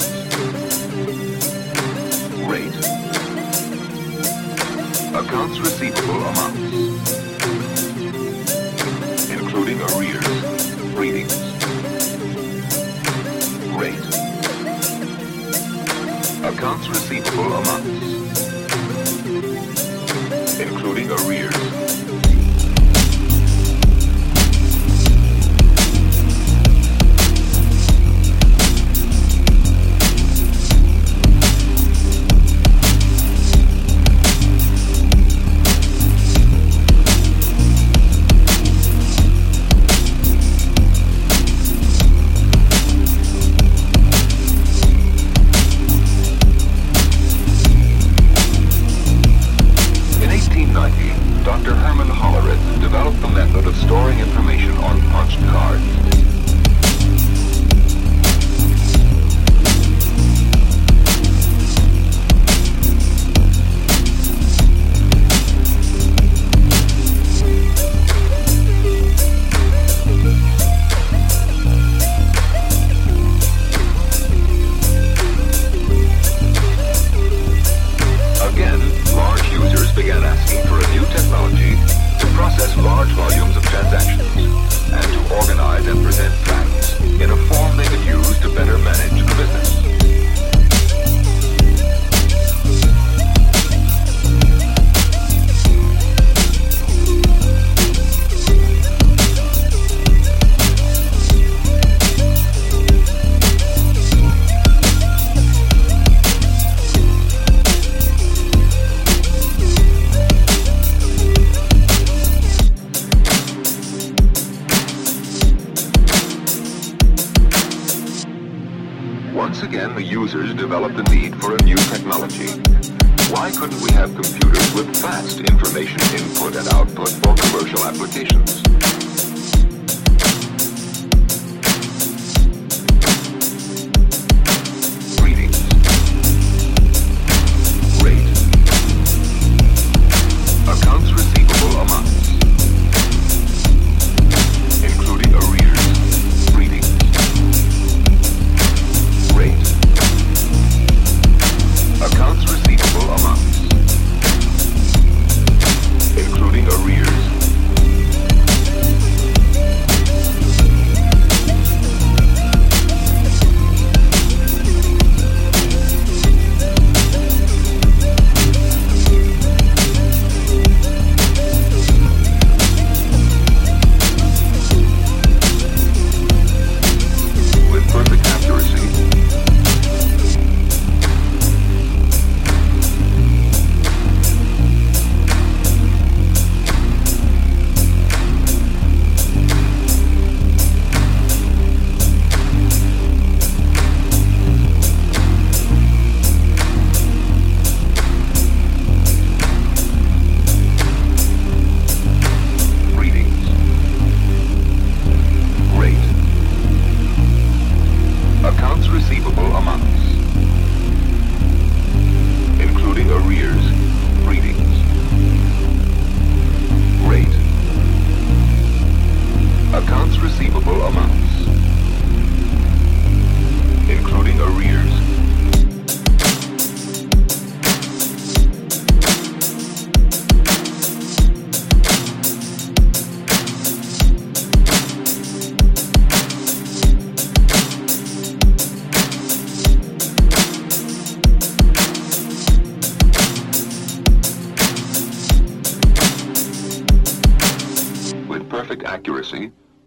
Rate. Accounts receivable amounts, including arrears, readings. Rate. Accounts receivable amounts, including arrears. Dr. Herman Hollerith developed the method of storing information on punched cards. Again, large users began asking for a new technology to process large volumes of transactions and to organize and present facts in a form they could use to better manage the business. Once again, the users developed the need for a new technology. Why couldn't we have computers with fast information input and output for commercial applications? Readings. Rate. Accounts receivable amounts, including arrears. Readings. Rate. Accounts receivable amounts, including arrears. With perfect accuracy, readings. Rate. Accounts receivable amounts, including arrears. Readings. Rate. Accounts receivable amounts, including arrears. With perfect accuracy,